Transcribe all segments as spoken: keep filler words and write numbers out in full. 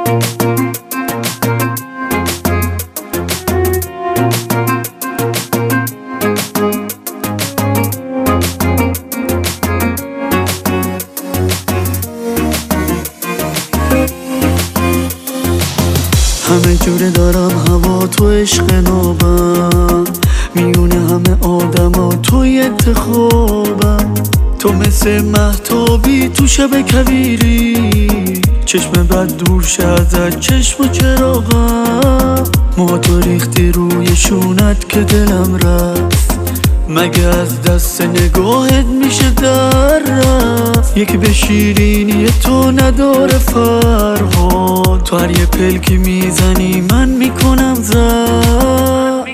همه جوره دارم هوا تو عشق نابم، میونه همه آدم ها توی انتخابم. تو مثل مهتابی تو شب کویری، چشم بد دور شه ازت چشم و چراغم. ما تو ریختی روی شونت که دلم رفت، مگه از دست نگاهت میشه در رفت؟ یک به شیرینی تو نداره فرهاد، تو هر یه پلکی میزنی من میکنم زد.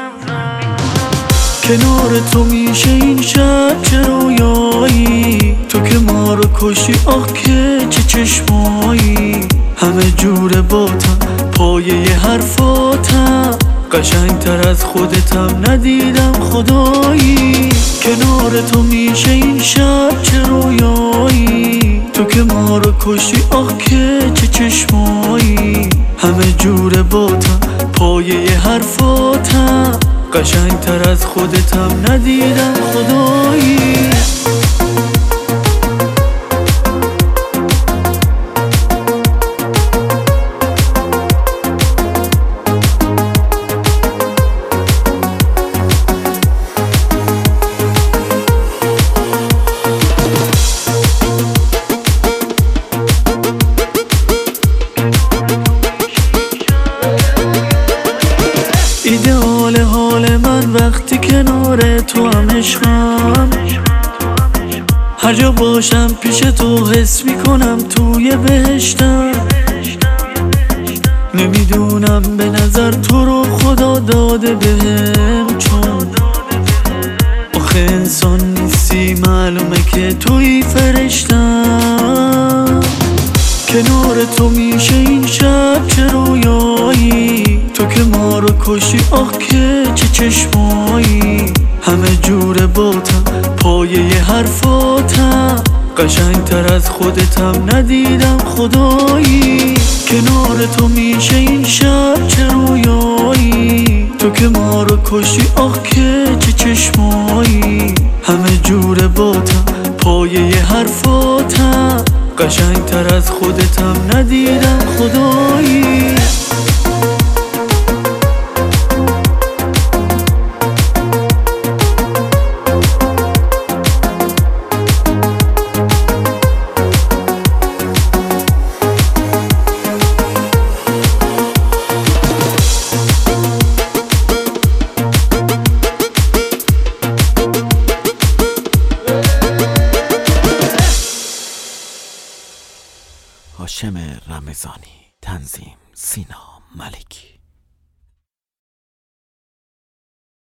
کنار تو میشه این شب چه رویایی، تو که ما رو کشی آخ که چه چشمایی. همه جور باتم پایه حرفاتم، قشنگ تر از خودتم ندیدم خدایی. کنار تو میشه این شب چه رویایی، تو که ما رو کشی آخ که چه چشمایی. همه جور باتم پایه حرفاتم، قشنگ تر از خودتم ندیدم خدایی. ایدئال حال من وقتی کنار تو هم عشقم، هر جا باشم پیش تو حس میکنم توی بهشتم. نمیدونم به نظر تو رو خدا داده بهم، چون آخه انسان نیستی معلومه که توی فرشتم. کنار تو میشه این شب چه رویایی، تو که ما رو کشی آخ که چه چشمایی. همه جور باتم پایه حرفاتم، قشنگ تر از خودتم ندیدم خدایی. کنار تو میشه این شب چه رویایی، تو که ما رو کشی آخ که چه چشمایی. همه جور باتم پایه حرفاتم، قشنگ تر از خودتم ندیدم خدایی. هاشم رمضانی، تنظیم سینا ملکی.